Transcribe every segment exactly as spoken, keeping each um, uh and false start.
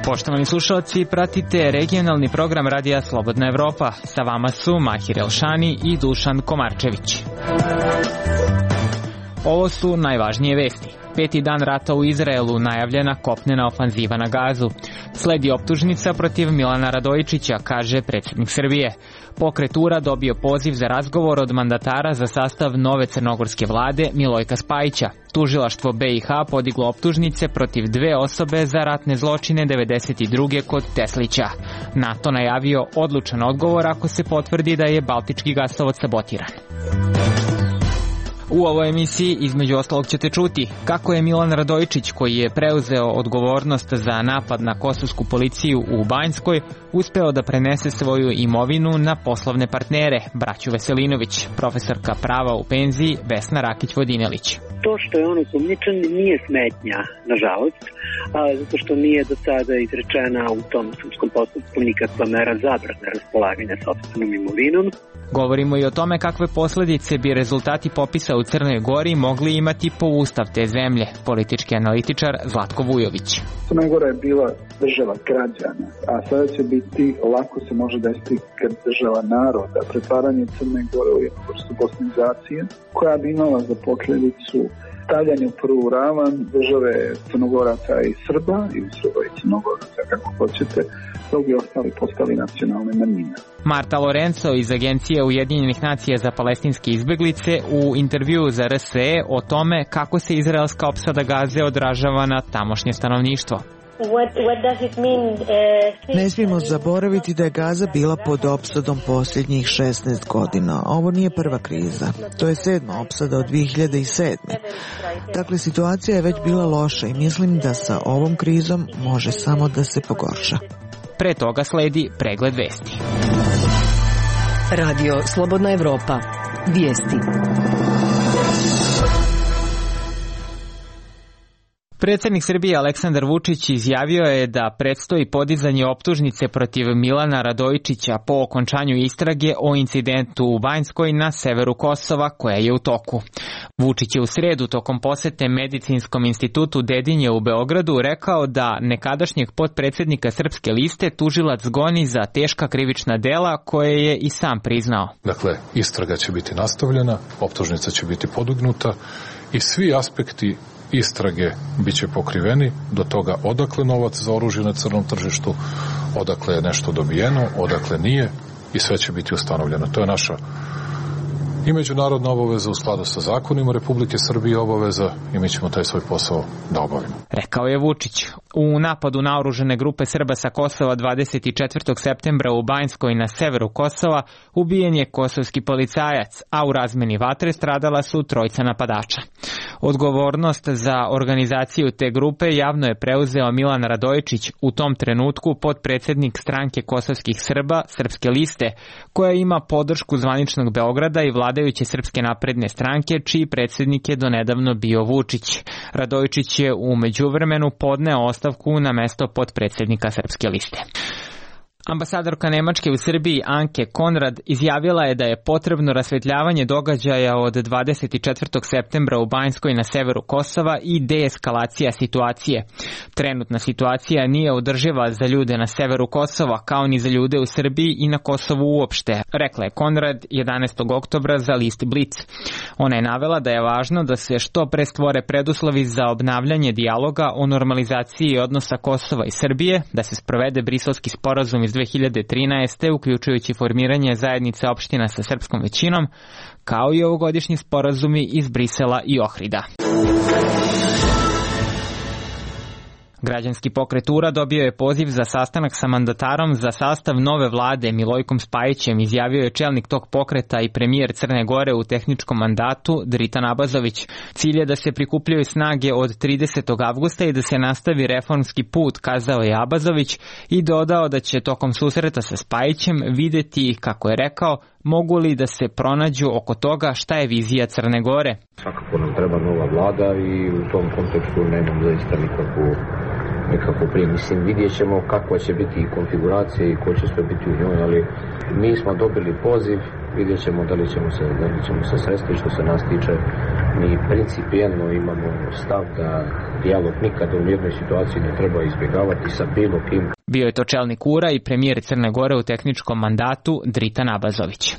Poštovani slušalci, pratite regionalni program Radija Slobodna Evropa. Sa vama su Mahir Elšani i Dušan Komarčević. Ovo su najvažnije vesti. Peti dan rata u Izraelu, najavljena kopnena ofanziva na Gazu. Sledi optužnica protiv Milana Radojičića, kaže predsjednik Srbije. Pokret U-ra dobio poziv za razgovor od mandatara za sastav nove crnogorske vlade Milojka Spajića. Tužilaštvo B i H podiglo optužnice protiv dve osobe za ratne zločine devedeset druge kod Teslića. NATO najavio odlučan odgovor ako se potvrdi da je baltički gasovod sabotiran. U ovoj emisiji između ostalog ćete čuti kako je Milan Radojičić, koji je preuzeo odgovornost za napad na kosovsku policiju u Banjskoj, uspeo da prenese svoju imovinu na poslovne partnere, braću Veselinović, profesorka prava u penziji Vesna Rakić-Vodinelić. To što je on osumnjičen nije smetnja, nažalost, a, zato što nije do sada izrečena u tom sudskom postupku nikakva mera zabrane raspolaganja sopstvenom imovinom. Govorimo i o tome kakve posljedice bi rezultati popisa u Crnoj Gori mogli imati po ustav te zemlje, politički analitičar Zlatko Vujović. Crna Gora je bila država građana, a sada će biti, lako se može desiti kad država naroda, pretvaranje Crne Gore u jednu vrstu bosnizacije, koja bi imala za posljedicu stavljanje u prvu ravan države Crnogoraca i Srba, ili Srba i Crnogoraca, kako hoćete, dok bi ostali postali nacionalne manjine. Marta Lorenzo iz Agencije Ujedinjenih nacija za palestinske izbeglice u intervjuu za R S E o tome kako se izraelska opsada Gaze odražava na tamošnje stanovništvo. What, what does it mean, uh, ne smijemo zaboraviti da je Gaza bila pod opsadom posljednjih šesnaest godina. Ovo nije prva kriza. To je sedma opsada od dvije hiljade sedme. Dakle, situacija je već bila loša i mislim da sa ovom krizom može samo da se pogorša. Pre toga sledi pregled vesti. Radio Slobodna Evropa. Vijesti. Predsjednik Srbije Aleksandar Vučić izjavio je da predstoji podizanje optužnice protiv Milana Radojičića po okončanju istrage o incidentu u Banjskoj na severu Kosova koja je u toku. Vučić je u sredu tokom posete Medicinskom institutu Dedinje u Beogradu rekao da nekadašnjeg potpredsjednika Srpske liste tužilac goni za teška krivična dela koje je i sam priznao. Dakle, istraga će biti nastavljena, optužnica će biti podignuta i svi aspekti istrage bit će pokriveni do toga odakle novac za oružje na crnom tržištu, odakle je nešto dobijeno, odakle nije i sve će biti ustanovljeno. To je naša i međunarodna obaveza u skladu sa zakonima Republike Srbije obaveza i mi ćemo taj svoj posao da obavimo. Rekao je Vučić. U napadu naoružane grupe Srba sa Kosova dvadeset četvrtog septembra u Banjskoj na severu Kosova ubijen je kosovski policajac, a u razmeni vatre stradala su trojica napadača. Odgovornost za organizaciju te grupe javno je preuzeo Milan Radojičić, u tom trenutku potpredsjednik stranke kosovskih Srba, Srpske liste, koja ima podršku zvaničnog Beograda i vladajuće Srpske napredne stranke, čiji predsjednik je donedavno bio Vučić. Radojičić je u međuvremenu podneo ostavku na mesto potpredsjednika Srpske liste. Ambasadorka Nemačke u Srbiji Anke Konrad izjavila je da je potrebno rasvetljavanje događaja od dvadeset četvrtog septembra u Banjskoj na severu Kosova i deeskalacija situacije. Trenutna situacija nije održiva za ljude na severu Kosova kao ni za ljude u Srbiji i na Kosovu uopšte, rekla je Konrad jedanaestog oktobra za list Blic. Ona je navela da je važno da se što pre stvore preduslovi za obnavljanje dijaloga o normalizaciji odnosa Kosova i Srbije, da se sprovede Briselski sporazum iz dve hiljade trinaeste, uključujući formiranje zajednice opština sa srpskom većinom, kao i ovogodišnji sporazumi iz Brisela i Ohrida. Građanski pokret U-ra dobio je poziv za sastanak sa mandatarom za sastav nove vlade Milojkom Spajićem, izjavio je čelnik tog pokreta i premijer Crne Gore u tehničkom mandatu Dritan Abazović. Cilj je da se prikupljaju snage od tridesetog avgusta i da se nastavi reformski put, kazao je Abazović i dodao da će tokom susreta sa Spajićem videti, kako je rekao, mogu li da se pronađu oko toga šta je vizija Crne Gore. Svakako nam treba nova vlada i u tom kontekstu nemam zaista nikakvu, nikakvu prije. Mislim, vidjet ćemo kakva će biti konfiguracija i ko će sve biti u njoj, ali mi smo dobili poziv, vidjet ćemo da li ćemo se, da li ćemo se sresti što se nas tiče. mi principijelno imamo stav da dijalog nikada u jednoj situaciji ne treba izbjegavati sa bilo kim. Bio je to čelnik U R A i premijer Crne Gore u tehničkom mandatu Dritan Abazović.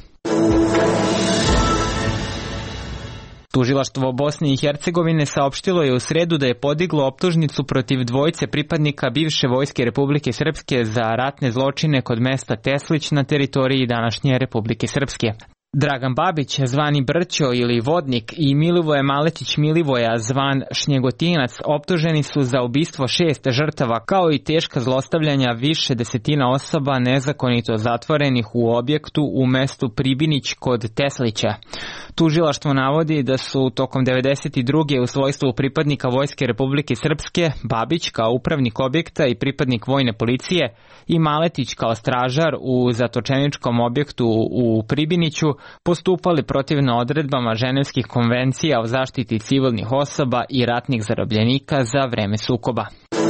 Tužilaštvo Bosne i Hercegovine saopštilo je u sredu da je podiglo optužnicu protiv dvojice pripadnika bivše vojske Republike Srpske za ratne zločine kod mesta Teslić na teritoriji današnje Republike Srpske. Dragan Babić, zvani Brćo ili Vodnik, i Milivoje Maletić Milivoja, zvan Šnjegotinac, optuženi su za ubistvo šest žrtava, kao i teška zlostavljanja više desetina osoba nezakonito zatvorenih u objektu u mestu Pribinić kod Teslića. Tužilaštvo navodi da su tokom devedeset druge u svojstvu pripadnika Vojske Republike Srpske Babić kao upravnik objekta i pripadnik vojne policije i Maletić kao stražar u zatočeničkom objektu u Pribiniću postupali protivno odredbama Ženevskih konvencija o zaštiti civilnih osoba i ratnih zarobljenika za vreme sukoba.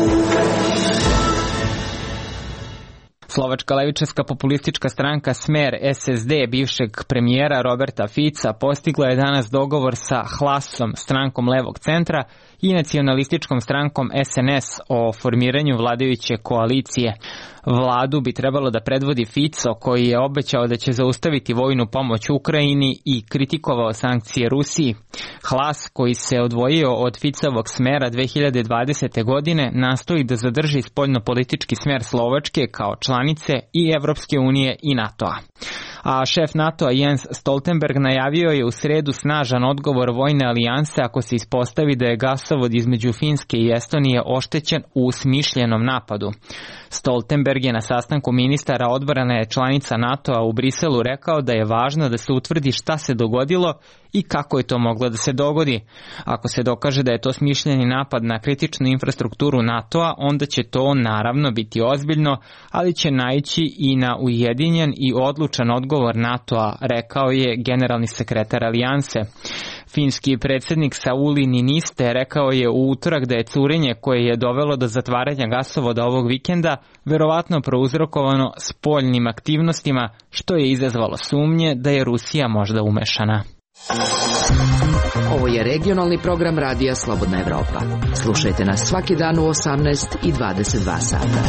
Slovačka levičarska populistička stranka Smer S S D bivšeg premijera Roberta Fica postigla je danas dogovor sa Hlasom, strankom levog centra, i nacionalističkom strankom S N S o formiranju vladajuće koalicije. Vladu bi trebalo da predvodi Fico, koji je obećao da će zaustaviti vojnu pomoć Ukrajini i kritikovao sankcije Rusiji. Hlas, koji se odvojio od Ficovog Smera dve hiljade dvadesete. godine, nastoji da zadrži spoljnopolitički smer Slovačke kao članice i Evropske unije i NATO-a. A šef NATO-a Jens Stoltenberg najavio je u sredu snažan odgovor vojne alijanse ako se ispostavi da je gasovod između Finske i Estonije oštećen u smišljenom napadu. Stoltenberg je na sastanku ministara odbrane članica NATO-a u Briselu rekao da je važno da se utvrdi šta se dogodilo i kako je to moglo da se dogodi. Ako se dokaže da je to smišljeni napad na kritičnu infrastrukturu NATO-a, onda će to naravno biti ozbiljno, ali će naići i na ujedinjen i odlučan odgovor NATO-a, rekao je generalni sekretar alijanse. Finski predsjednik Sauli Niinistö rekao je u utorak da je curenje koje je dovelo do zatvaranja gasovoda ovog vikenda verovatno prouzrokovano spoljnim aktivnostima, što je izazvalo sumnje da je Rusija možda umešana. Ovo je regionalni program radija Slobodna Evropa. Slušajte nas svaki dan u osamnaest i dvadeset dva sata.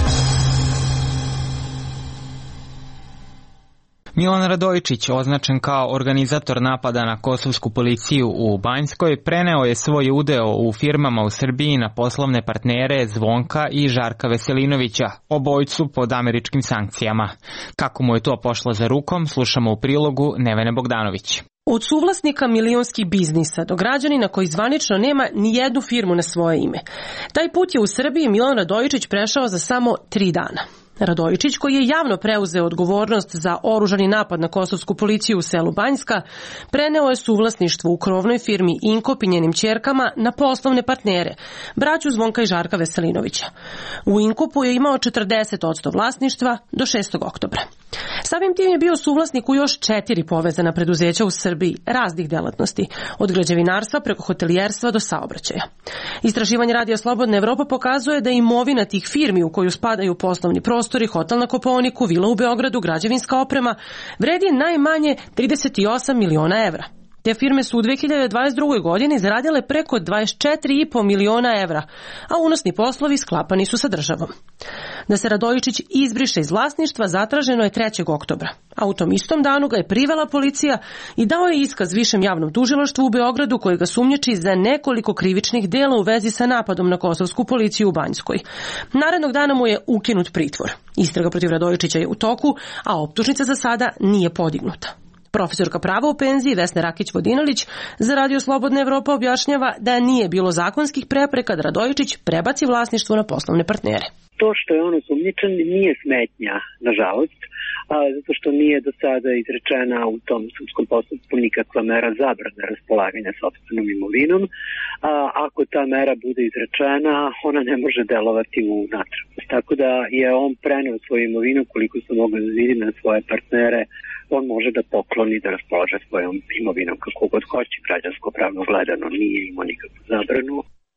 Milan Radojičić, označen kao organizator napada na kosovsku policiju u Banjskoj, preneo je svoj udeo u firmama u Srbiji na poslovne partnere Zvonka i Žarka Veselinovića, obojcu pod američkim sankcijama. Kako mu je to pošlo za rukom, slušamo u prilogu Nevene Bogdanović. Od suvlasnika milionskih biznisa do građanina koji zvanično nema ni jednu firmu na svoje ime. Taj put je u Srbiji Milan Radojičić prešao za samo tri dana. Radojičić, koji je javno preuzeo odgovornost za oružani napad na kosovsku policiju u selu Banjska, preneo je suvlasništvo u krovnoj firmi Inkop i njenim ćerkama na poslovne partnere, braću Zvonka i Žarka Veselinovića. U Inkopu je imao četrdeset posto vlasništva do šestog oktobra. Samim tim je bio suvlasnik u još četiri povezana preduzeća u Srbiji raznih delatnosti, od građevinarstva preko hotelijerstva do saobraćaja. Istraživanje radija Slobodna Evropa pokazuje da imovina tih firmi u koju spadaju poslovni prostori, hotel na Kopaoniku, vila u Beogradu, građevinska oprema, vredi najmanje trideset osam miliona evra. Te firme su u dve hiljade dvadeset drugoj. godini zaradile preko dvadeset četiri i po miliona evra, a unosni poslovi sklapani su sa državom. Da se Radojičić izbriše iz vlasništva zatraženo je trećeg oktobra, a u tom istom danu ga je privela policija i dao je iskaz Višem javnom tužilaštvu u Beogradu, koji ga sumnjiči za nekoliko krivičnih dela u vezi sa napadom na kosovsku policiju u Banjskoj. Narednog dana mu je ukinut pritvor. Istraga protiv Radojičića je u toku, a optužnica za sada nije podignuta. Profesorka prava u penziji Vesna Rakić-Vodinelić za Radio Slobodna Evropa objašnjava da nije bilo zakonskih prepreka da Radojičić prebaci vlasništvo na poslovne partnere. To što je on osumnjičen nije smetnja, nažalost, a, zato što nije do sada izrečena u tom sudskom postupku nikakva mera zabrane raspolaganja sopstvenom imovinom. A, ako ta mera bude izrečena, ona ne može delovati u natrag. Tako da je on preneo svoju imovinu, koliko su mogli da vidi, na svoje partnere. On može da pokloni, da raspolaže svojom imovinom kako god hoće, građansko pravno gledano nije imao nikakvu zabranu.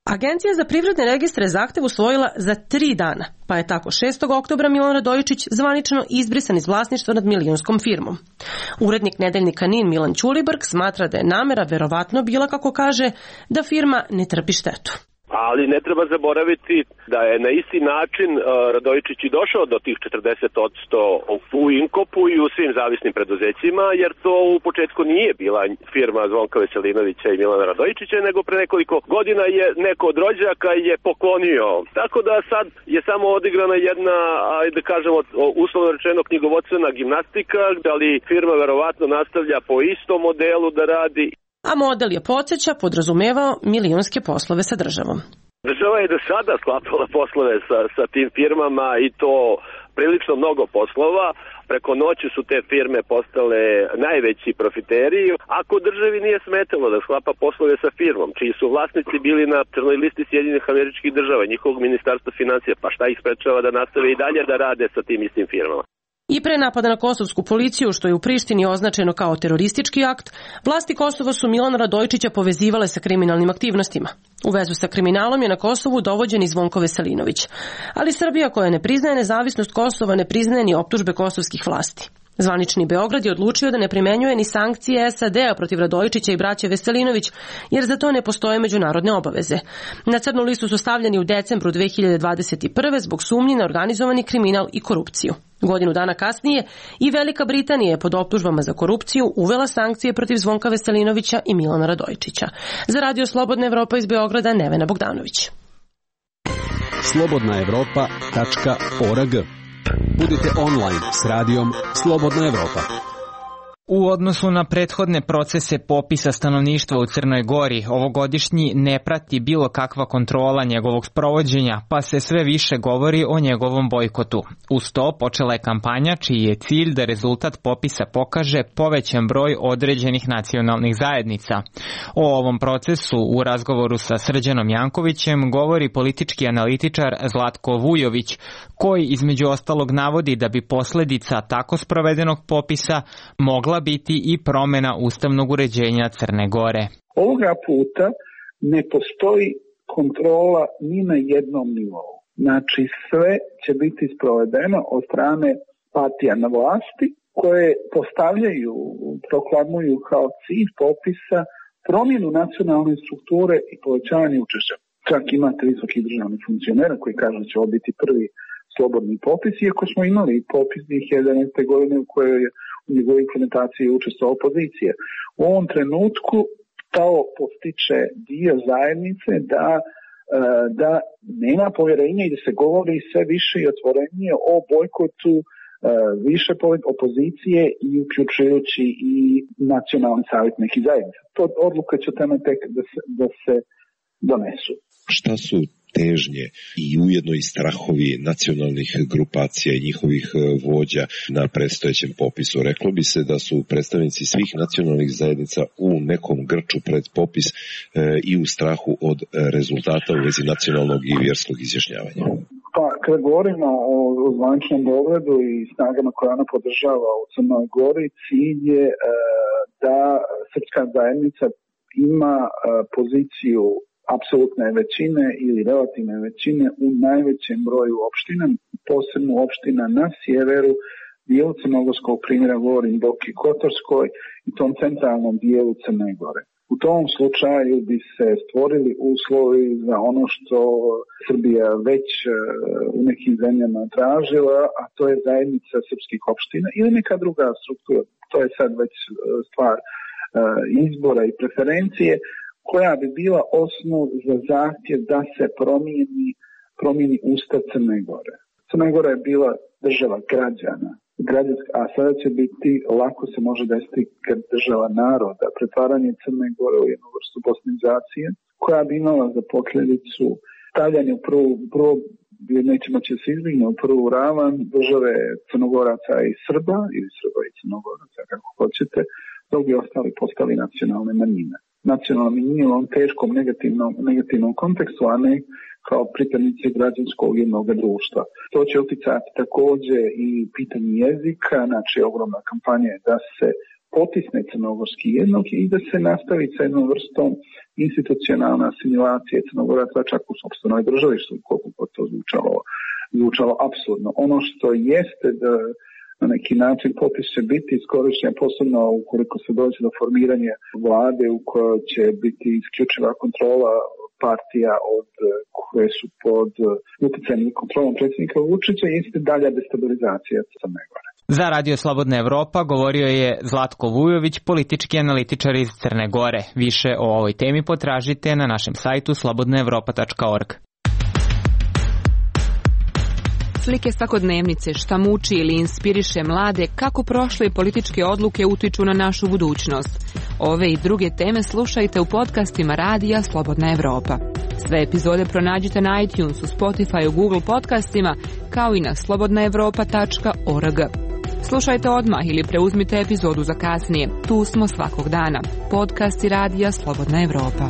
Agencija za privredne registre zahtev usvojila za tri dana, pa je tako šestog oktobra Milan Radojičić zvanično izbrisan iz vlasništva nad milionskom firmom. Urednik nedeljnika N I N Milan Ćulibrk smatra da je namera verovatno bila, kako kaže, da firma ne trpi štetu. Ali ne treba zaboraviti da je na isti način uh, Radojičić i došao do tih četrdeset posto u Inkopu i u svim zavisnim preduzećima, jer to u početku nije bila firma Zvonka Veselinovića i Milana Radojičića, nego pre nekoliko godina je neko od rođaka je poklonio. Tako da sad je samo odigrana jedna, ajde da kažemo, uslovno rečeno knjigovodstvena gimnastika, da li firma verovatno nastavlja po istom modelu da radi. A model je, podsjeća, podrazumevao milionske poslove sa državom. Država je do sada sklapala poslove sa, sa tim firmama i to prilično mnogo poslova. Preko noći su te firme postale najveći profiteri. Ako državi nije smetalo da sklapa poslove sa firmom, čiji su vlasnici bili na crnoj listi Sjedinjenih Američkih Država, njihovog ministarstva financija, pa šta ih sprečava da nastave i dalje da rade sa tim istim firmama? I pre napada na kosovsku policiju, što je u Prištini označeno kao teroristički akt, vlasti Kosova su Milana Radojičića povezivale sa kriminalnim aktivnostima. U vezu sa kriminalom je na Kosovu dovođen i Zvonko Veselinović. Ali Srbija, koja ne priznaje nezavisnost Kosova, ne priznaje ni optužbe kosovskih vlasti. Zvanični Beograd je odlučio da ne primenjuje ni sankcije S A D-a protiv Radojičića i braće Veselinović, jer za to ne postoje međunarodne obaveze. Na crnu listu su stavljeni u decembru dve hiljade dvadeset prve. zbog sumnji na organizovani kriminal i korupciju. Godinu dana kasnije i Velika Britanija je pod optužbama za korupciju uvela sankcije protiv Zvonka Veselinovića i Milana Radojičića. Za Radio Slobodna Evropa iz Beograda, Nevena Bogdanović. slobodna evropa tačka org. Budite online s radijom Slobodna Evropa. U odnosu na prethodne procese popisa stanovništva u Crnoj Gori, ovogodišnji ne prati bilo kakva kontrola njegovog sprovođenja, pa se sve više govori o njegovom bojkotu. Uz to počela je kampanja čiji je cilj da rezultat popisa pokaže povećan broj određenih nacionalnih zajednica. O ovom procesu u razgovoru sa Srđanom Jankovićem govori politički analitičar Zlatko Vujović, koji između ostalog navodi da bi posledica tako sprovedenog popisa mogla biti i promjena ustavnog uređenja Crne Gore. Ovoga puta ne postoji kontrola ni na jednom nivou. Znači sve će biti sprovedeno od strane partija na vlasti koje postavljaju, proklamuju kao cilj popisa promjenu nacionalne strukture i povećavanje učešća. Čak imate visokih državnih funkcionera koji kažu da će ovo biti prvi slobodni popis, iako smo imali popis dvije hiljade jedanaeste. godine u kojoj je u njegovoj implementaciji učestvovao opozicija. U ovom trenutku to postiče dio zajednice da, da nema povjerenja i da se govori sve više i otvorenije o bojkotu više opozicije i uključujući i nacionalni savjet nekih zajednica. To odluke će tamo tek da se, da se donesu. Šta su težnje i ujedno i strahovi nacionalnih grupacija i njihovih vođa na predstojećem popisu? Reklo bi se da su predstavnici svih nacionalnih zajednica u nekom grču pred popis e, i u strahu od rezultata u vezi nacionalnog i vjerskog izjašnjavanja. Pa, kada govorimo o, o zvaničnom Beogradu i snagama koje ona podržava u Crnoj Gori, cilj je e, da srpska zajednica ima e, poziciju apsolutne većine ili relativne većine u najvećem broju opština, posebno opština na sjeveru, dijelu crnogorskog primjera, govorim Boki Kotorskoj i tom centralnom dijelu Crne Gore. U tom slučaju bi se stvorili uslovi za ono što Srbija već u nekim zemljama tražila, a to je zajednica srpskih opština ili neka druga struktura. To je sad već stvar izbora i preferencije, koja bi bila osnov za zahtjev da se promijeni, promijeni Ustav Crne Gore. Crna Gora je bila država građana, građanska, a sada će biti, lako se može desiti kad država naroda, pretvaranje Crne Gore u jednu vrstu bosnizacije, koja bi imala za posljedicu stavljanje u prvu, prvo, nećemo će se izbjegne u prvu ravan države Crnogoraca i Srba, ili Srba i Crnogoraca, kako hoćete, dok bi ostali postali nacionalne manjine. Nacionalna manjina u ovom teškom negativnom, negativnom kontekstu, a ne kao pripadnici građanskog jednog društva. To će uticati također i pitanje jezika, znači ogromna kampanja je da se potisne crnogorski jednog i da se nastavi sa jednom vrstom institucionalne asimilacije Crnogoraca čak u sopstvenoj državi, što koliko god to zvučalo, zvučalo apsurdno. Ono što jeste da na neki način popis će biti iskorišćen, posebno ukoliko se dođe do formiranja vlade u kojoj će biti isključiva kontrola partija od koje su pod utjecajem i kontrolom predsjednika Vučića, jeste dalja destabilizacija Crne Gore. Za Radio Slobodna Evropa govorio je Zlatko Vujović, politički analitičar iz Crne Gore. Više o ovoj temi potražite na našem sajtu slobodna evropa tačka org. Slike svakodnevnice, šta muči ili inspiriše mlade, kako prošle političke odluke utiču na našu budućnost. Ove i druge teme slušajte u podcastima Radija Slobodna Evropa. Sve epizode pronađite na iTunesu, Spotify, Google podcastima, kao i na slobodna evropa tačka org. Slušajte odmah ili preuzmite epizodu za kasnije. Tu smo svakog dana. Podcasti Radija Slobodna Evropa.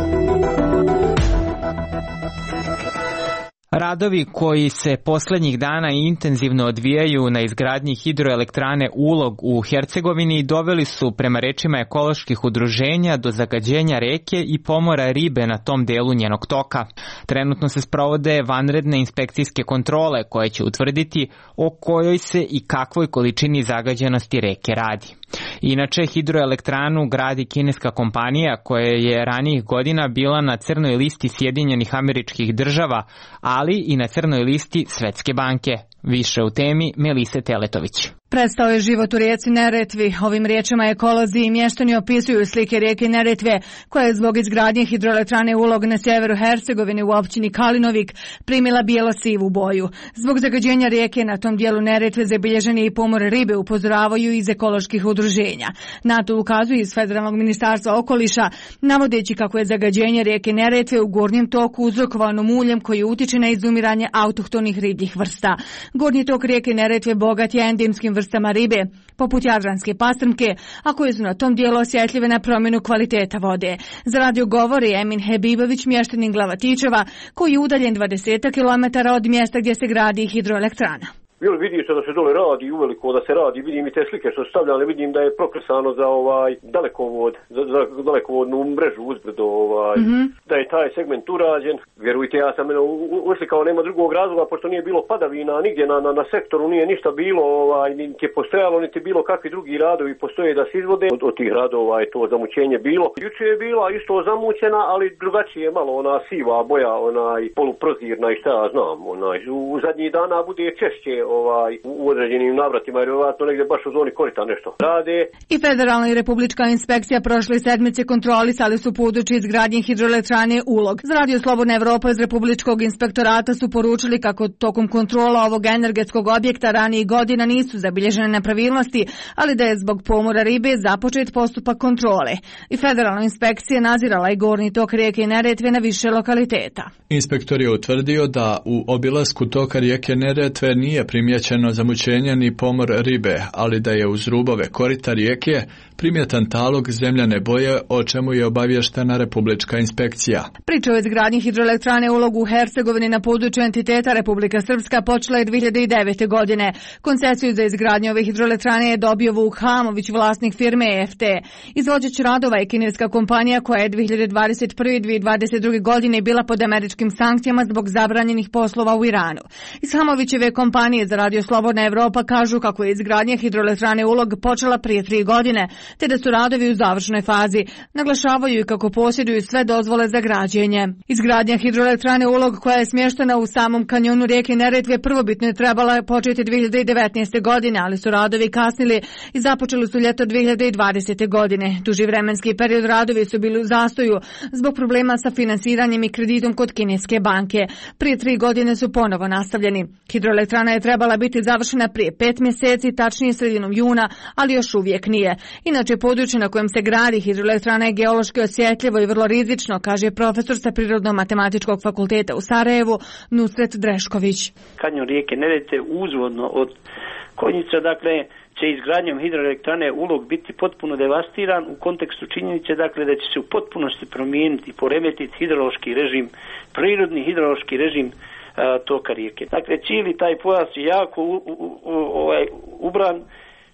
Radovi koji se posljednjih dana intenzivno odvijaju na izgradnji hidroelektrane Ulog u Hercegovini doveli su, prema rečima ekoloških udruženja, do zagađenja reke i pomora ribe na tom delu njenog toka. Trenutno se sprovode vanredne inspekcijske kontrole koje će utvrditi o kojoj se i kakvoj količini zagađenosti reke radi. Inače, hidroelektranu gradi kineska kompanija koja je ranijih godina bila na crnoj listi Sjedinjenih Američkih Država, ali i na crnoj listi Svetske banke. Više u temi Melise Teletović. Prestao je život u rijeci Neretvi. Ovim riječima ekolozi i mještani opisuju slike rijeke Neretve, koja je zbog izgradnje hidroelektrane Ulog na sjeveru Hercegovine u općini Kalinovik primila bijelo-sivu boju. Zbog zagađenja rijeke na tom dijelu Neretve zabilježeni i pomor ribe, upozoravaju iz ekoloških udruženja. Na to ukazuju iz Federalnog ministarstva okoliša, navodeći kako je zagađenje rijeke Neretve u gornjem toku uzrokovano muljem koji utiče na izumiranje autohtonih ribljih vrsta. Gornji tok rijeke Neretve bogat je endemskim vrstama ribe, poput jadranske pastrmke, a koje su na tom dijelu osjetljive na promjenu kvaliteta vode. Za radio govori Emin Hebibović, mještanin Glavatičeva, koji je udaljen dvadeset kilometara od mjesta gdje se gradi hidroelektrana. Jel vidi se da se dole radi, uveliko da se radi, vidim i te slike što su stavljane, vidim da je prokresano za ovaj dalekovod, za, za dalekovodnu mrežu uzbrdo, ovaj, mm-hmm. da je taj segment urađen. Vjerujte, ja sam uslikao, nema drugog razloga, pošto nije bilo padavina, nigdje na, na, na sektoru nije ništa bilo, ovaj, niti je postojalo, niti bilo kakvi drugi radovi postoje da se izvode. Od, od tih radova je to zamućenje bilo. Juče je bila isto zamućena, ali drugačije malo, ona siva boja, onaj poluprozirna i šta ja znam, onaj, u, u zadnjih dana bude češće ovaj, u određenim navratima, jer vjerojatno negdje baš u zoni korita nešto rade. I federalna i republička inspekcija prošle sedmice kontrolisali su područje izgradnje hidroelektrane Ulog. Za Radio Slobodna Evropa iz Republičkog inspektorata su poručili kako tokom kontrola ovog energetskog objekta ranijih godina nisu zabilježene nepravilnosti, ali da je zbog pomora ribe započet postupak kontrole. I federalna inspekcija nadzirala i gornji tok rijeke Neretve na više lokaliteta. Inspektor je utvrdio da u obilasku toka rijeke Neretve nije primijećeno zamućenje ni pomor ribe, ali da je uz rubove korita rijeke primjetan talog zemljane boje, o čemu je obavještena republička inspekcija. Priča o izgradnji hidroelektrane Ulog u Hercegovini na području entiteta Republika Srpska počela je dvije hiljade devete. godine. Koncesiju za izgradnju ove hidroelektrane je dobio Vuk Hamović, vlasnik firme E F T. Izvođač radova je kineska kompanija koja je dvije hiljade dvadeset prve i dvije hiljade dvadeset druge. godine bila pod američkim sankcijama zbog zabranjenih poslova u Iranu. Iz Hamovićeve kompanije za Radio Slobodna Evropa kažu kako je izgradnja hidroelektrane Ulog počela prije tri godine, te da su radovi u završnoj fazi. Naglašavaju i kako posjeduju sve dozvole za građenje. Izgradnja hidroelektrane Ulog, koja je smještena u samom kanjonu rijeke Neretve, prvobitno je trebala početi dvije hiljade devetnaeste. godine, ali su radovi kasnili i započeli su ljeto dvije hiljade dvadesete. godine. Duži vremenski period radovi su bili u zastoju zbog problema sa finansiranjem i kreditom kod kineske banke. Prije tri godine su ponovo nastavljeni. Hidroelektrana je trebala biti završena prije pet mjeseci, tačnije sredinom juna, ali još uvijek nije. Inače, područje na kojem se gradi hidroelektrana je geološki osjetljivo i vrlo rizično, kaže profesor sa Prirodno-matematičkog fakulteta u Sarajevu, Nusret Drešković. Kanjon rijeke Neretve uzvodno od Konjica, dakle, će izgradnjom hidroelektrane Ulog biti potpuno devastiran u kontekstu činjenice, dakle, da će se u potpunosti promijeniti i poremetiti hidrološki režim, prirodni hidrološki režim toka rijeke. Dakle, cijeli taj pojas je jako u, u, u, ovaj, ubran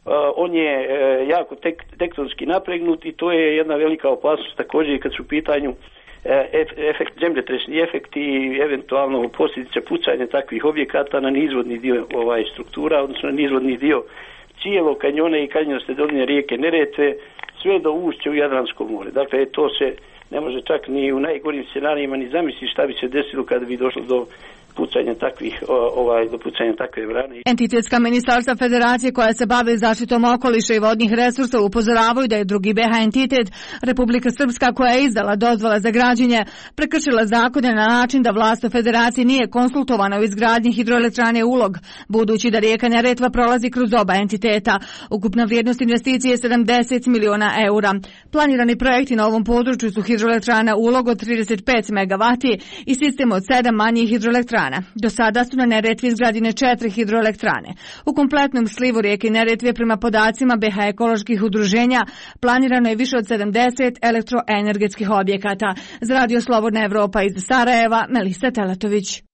on je jako tek, tektonski napregnut i to je jedna velika opasnost također kad su u pitanju efekt, zemljotresni efekti i eventualno posljedice pucanja takvih objekata na nizvodni dio ovaj struktura, odnosno na nizvodni dio cijelog kanjona i kanjonske doline rijeke Neretve, sve do ušća u Jadransko more. Dakle, to se ne može čak ni u najgorim scenarijima ni zamisliti šta bi se desilo kada bi došlo do pucanja takvih, ovaj, do pucanja takve brane. Entitetska ministarstva federacije koja se bave zaštitom okoliša i vodnih resursa upozoravaju da je drugi B H entitet, Republika Srpska, koja je izdala dozvole za građenje, prekršila zakone na način da vlast u federaciji nije konsultovana u izgradnji hidroelektrane Ulog, budući da rijeka Neretva prolazi kroz oba entiteta. Ukupna vrijednost investicije je sedamdeset miliona eura. Planirani projekti na ovom području su hidroelektrana Ulog od trideset pet megavati i sistem od sedam manjih hidroelektrana. Do sada su na Neretvi izgrađene četiri hidroelektrane. U kompletnom slivu rijeke Neretve prema podacima B H ekoloških udruženja planirano je više od sedamdeset elektroenergetskih objekata. Za Radio Slobodna Evropa iz Sarajeva, Melisa Teletović.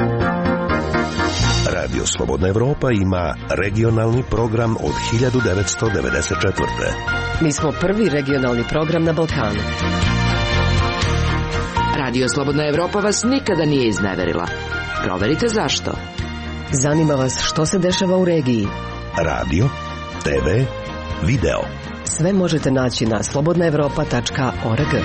Radio Slobodna Evropa ima regionalni program od hiljadu devetsto devedeset četvrte. Mi smo prvi regionalni program na Balkanu. Radio Slobodna Evropa vas nikada nije izneverila. Proverite zašto. Zanima vas što se dešava u regiji. Radio, te ve, video. Sve možete naći na slobodna evropa tačka org.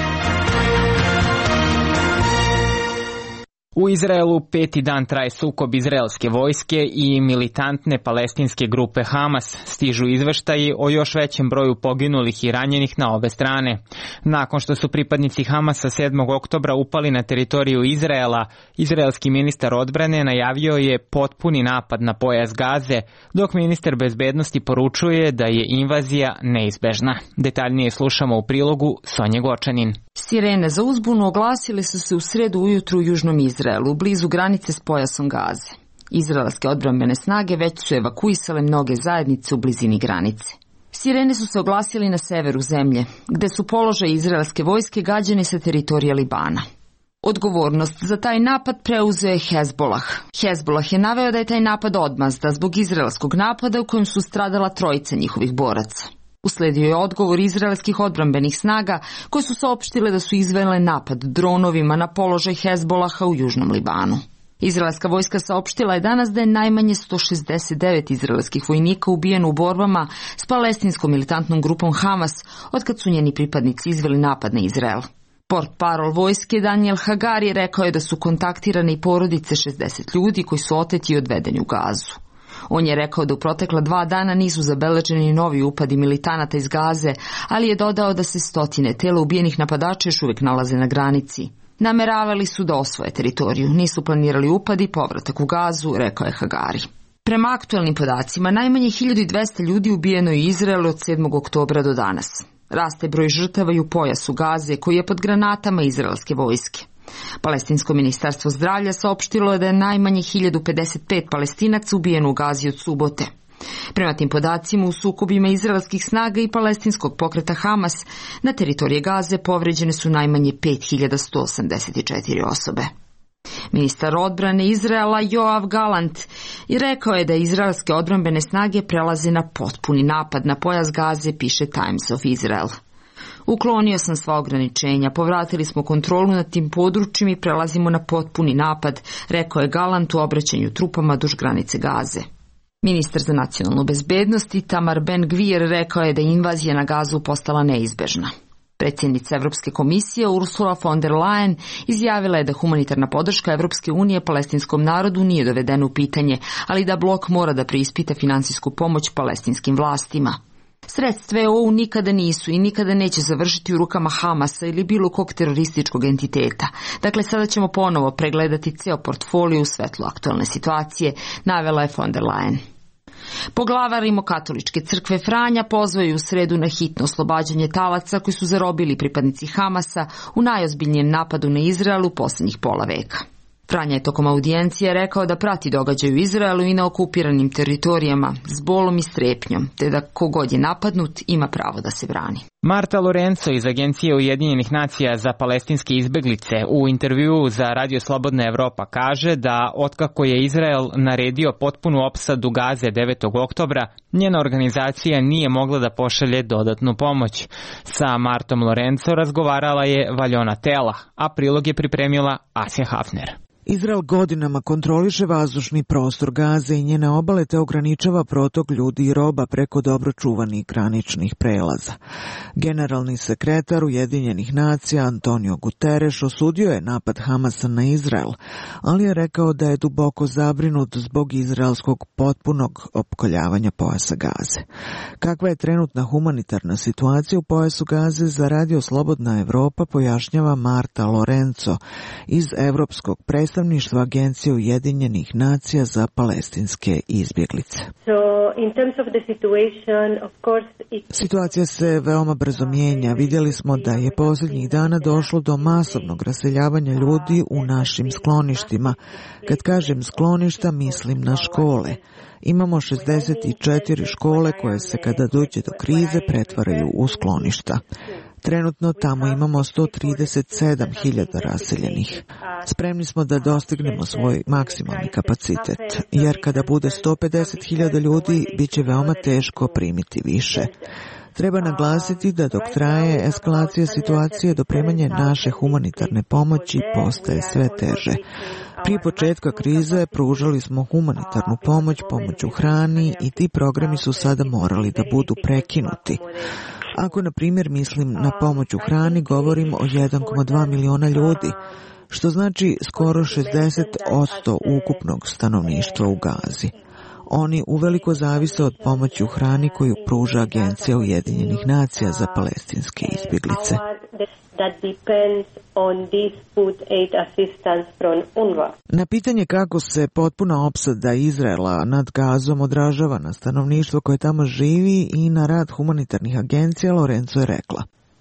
U Izraelu peti dan traje sukob izraelske vojske i militantne palestinske grupe Hamas. Stižu izveštaji o još većem broju poginulih i ranjenih na obe strane. Nakon što su pripadnici Hamasa sedmog oktobra upali na teritoriju Izraela, izraelski ministar odbrane najavio je potpuni napad na pojas Gaze, dok ministar bezbednosti poručuje da je invazija neizbežna. Detaljnije slušamo u prilogu Sonje Gočanin. Sirene za uzbunu oglasile su se u sredu ujutru u južnom Izraelu, blizu granice s pojasom Gaze. Izraelske odbrambene snage već su evakuisale mnoge zajednice u blizini granice. Sirene su se oglasili na severu zemlje, gde su položaji izraelske vojske gađani sa teritorija Libana. Odgovornost za taj napad preuzeo je Hezbolah. Hezbolah je naveo da je taj napad odmazda zbog izraelskog napada u kojem su stradala trojica njihovih boraca. Usledio je odgovor izraelskih odbrambenih snaga koje su saopštile da su izvele napad dronovima na položaj Hezbolaha u južnom Libanu. Izraelska vojska saopštila je danas da je najmanje sto šezdeset devet izraelskih vojnika ubijeno u borbama s palestinskom militantnom grupom Hamas otkad su njeni pripadnici izveli napad na Izrael. Portparol vojske Daniel Hagari rekao je da su kontaktirane i porodice šezdeset ljudi koji su oteti i odvedeni u Gazu. On je rekao da u protekla dva dana nisu zabeleženi novi upadi militanata iz Gaze, ali je dodao da se stotine tela ubijenih napadača još uvijek nalaze na granici. Nameravali su da osvoje teritoriju, nisu planirali upad i povratak u Gazu, rekao je Hagari. Prema aktualnim podacima, najmanje hiljadu dvesta ljudi ubijeno je u Izraelu od sedmog oktobra do danas. Raste broj žrtava i u pojasu Gaze, koji je pod granatama izraelske vojske. Palestinsko ministarstvo zdravlja saopštilo je da je najmanje hiljadu pedeset pet Palestinaca ubijeno u Gazi od subote. Prema tim podacima, u sukobima izraelskih snaga i palestinskog pokreta Hamas na teritoriji Gaze povređene su najmanje pet hiljada sto osamdeset četiri osobe. Ministar odbrane Izraela Joav Galant i rekao je da izraelske odbrambene snage prelaze na potpuni napad na pojas Gaze, piše Times of Israel. Uklonio sam sva ograničenja, povratili smo kontrolu nad tim područjem i prelazimo na potpuni napad, rekao je Galant u obraćanju trupama duž granice Gaze. Ministar za nacionalnu bezbednost Itamar Ben-Gvir rekao je da je invazija na Gazu postala neizbežna. Predsjednica Evropske komisije Ursula von der Leyen izjavila je da humanitarna podrška Evropske unije palestinskom narodu nije dovedena u pitanje, ali da blok mora da preispita finansijsku pomoć palestinskim vlastima. Sredstva E U nikada nisu i nikada neće završiti u rukama Hamasa ili bilo kog terorističkog entiteta. Dakle, sada ćemo ponovo pregledati ceo portfolio u svetlu aktualne situacije, navela je von der Leyen. Poglavar Rimokatoličke crkve Franja pozvao je u sredu na hitno oslobađanje talaca koji su zarobili pripadnici Hamasa u najozbiljnijem napadu na Izrael u posljednjih pola veka. Franja je tokom audijencije rekao da prati događaj u Izraelu i na okupiranim teritorijama s bolom i strepnjom, te da kogod je napadnut ima pravo da se brani. Marta Lorenzo iz Agencije Ujedinjenih nacija za palestinske izbeglice u intervjuu za Radio Slobodna Evropa kaže da otkako je Izrael naredio potpunu opsadu Gaze devetog oktobra, njena organizacija nije mogla da pošalje dodatnu pomoć. Sa Martom Lorenzo razgovarala je Valjona Tela, a prilog je pripremila Asja Hafner. Izrael godinama kontroliše vazdušni prostor Gaze i njene obale te ograničava protok ljudi i roba preko dobro čuvanih graničnih prelaza. Generalni sekretar Ujedinjenih nacija Antonio Guterres osudio je napad Hamasa na Izrael, ali je rekao da je duboko zabrinut zbog izraelskog potpunog opkoljavanja pojasa Gaze. Kakva je trenutna humanitarna situacija u pojasu Gaze, za Radio Slobodna Evropa pojašnjava Marta Lorenzo iz Evropskog predstavništva predstavništva Agencije Ujedinjenih nacija za palestinske izbjeglice. Situacija se veoma brzo mijenja. Vidjeli smo da je posljednjih dana došlo do masovnog raseljavanja ljudi u našim skloništima. Kad kažem skloništa, mislim na škole. Imamo šezdeset četiri škole koje se kada dođe do krize pretvaraju u skloništa. Trenutno tamo imamo sto trideset sedam hiljada raseljenih. Spremni smo da dostignemo svoj maksimalni kapacitet, jer kada bude sto pedeset hiljada ljudi, bit će veoma teško primiti više. Treba naglasiti da dok traje eskalacija situacije, dopremanje naše humanitarne pomoći postaje sve teže. Prije početka krize pružali smo humanitarnu pomoć, pomoć u hrani i ti programi su sada morali da budu prekinuti. Ako, na primjer, mislim na pomoć u hrani, govorim o jedan zarez dva miliona ljudi, što znači skoro šezdeset posto ukupnog stanovništva u Gazi. Oni uveliko zavise od pomoći u hrani koju pruža Agencija Ujedinjenih nacija za palestinske izbjeglice. Na pitanje kako se potpuna opsada Izraela nad Gazom odražava na stanovništvo koje tamo živi i na rad humanitarnih agencija, Lorenzo je rekla: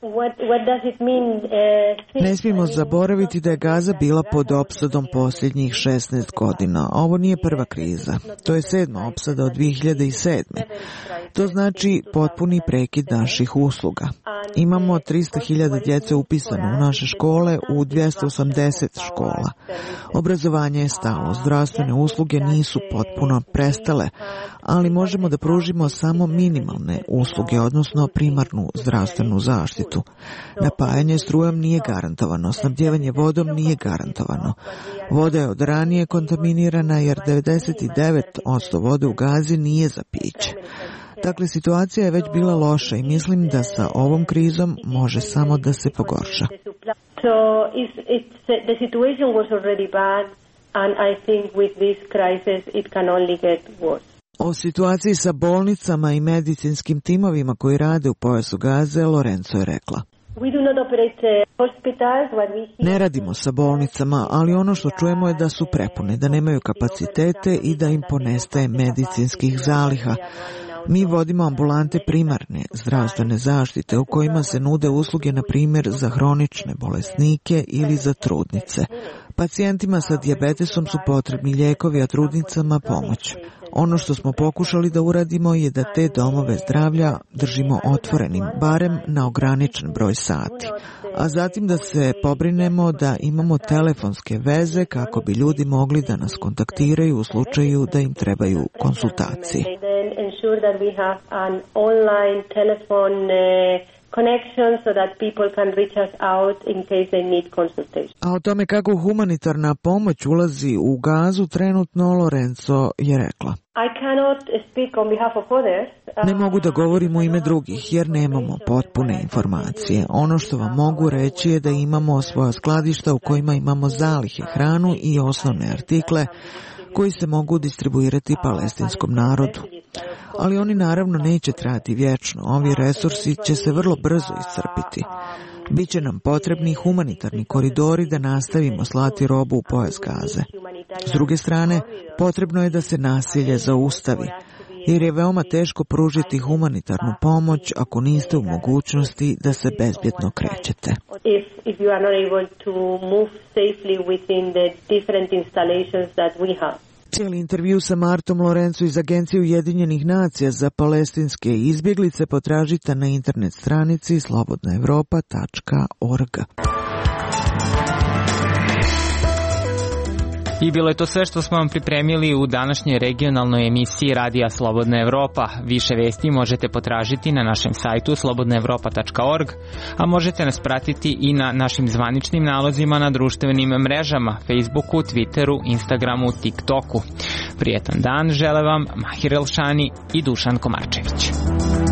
Ne smijemo zaboraviti da je Gaza bila pod opsadom posljednjih šesnaest godina. Ovo nije prva kriza. To je sedma opsada od dvije hiljade sedme. To znači potpuni prekid naših usluga. Imamo tristo hiljada djece upisano u naše škole u dvjesto osamdeset škola. Obrazovanje je stalo, zdravstvene usluge nisu potpuno prestale, ali možemo da pružimo samo minimalne usluge, odnosno primarnu zdravstvenu zaštitu. Napajanje strujom nije garantovano, snabdjevanje vodom nije garantovano. Voda je od ranije kontaminirana jer devedeset devet posto vode u Gazi nije za piće. Dakle, situacija je već bila loša i mislim da sa ovom krizom može samo da se pogorša. O situaciji sa bolnicama i medicinskim timovima koji rade u pojasu Gaze, Lorenzo je rekla: Ne radimo sa bolnicama, ali ono što čujemo je da su prepune, da nemaju kapacitete i da im ponestaje medicinskih zaliha. Mi vodimo ambulante primarne zdravstvene zaštite u kojima se nude usluge, na primjer, za hronične bolesnike ili za trudnice. Pacijentima sa dijabetesom su potrebni lijekovi, a trudnicama pomoć. Ono što smo pokušali da uradimo je da te domove zdravlja držimo otvorenim, barem na ograničen broj sati. A zatim da se pobrinemo da imamo telefonske veze kako bi ljudi mogli da nas kontaktiraju u slučaju da im trebaju konsultacije. A o tome kako humanitarna pomoć ulazi u Gazu trenutno, Lorenzo je rekla: Ne mogu da govorim u ime drugih jer nemamo potpune informacije. Ono što vam mogu reći je da imamo svoja skladišta u kojima imamo zalihe, hranu i osnovne artikle koji se mogu distribuirati palestinskom narodu. Ali oni naravno neće trajati vječno. Ovi resursi će se vrlo brzo iscrpiti. Biće nam potrebni humanitarni koridori da nastavimo slati robu u pojas Gaze. S druge strane, potrebno je da se nasilje zaustavi. jer je veoma teško pružiti humanitarnu pomoć ako niste u mogućnosti da se bezbjedno krećete. If, if you are not able to move safely within the different installations that we have. Cijeli intervju sa Martom Lorenzo iz Agencije Ujedinjenih nacija za palestinske izbjeglice potražite na internet stranici slobodna evropa tačka org. I bilo je to sve što smo vam pripremili u današnjoj regionalnoj emisiji Radija Slobodna Evropa. Više vesti možete potražiti na našem sajtu slobodna evropa tačka org, a možete nas pratiti i na našim zvaničnim nalozima na društvenim mrežama, Facebooku, Twitteru, Instagramu, TikToku. Prijetan dan žele vam Mahir Elšani i Dušan Komarčević.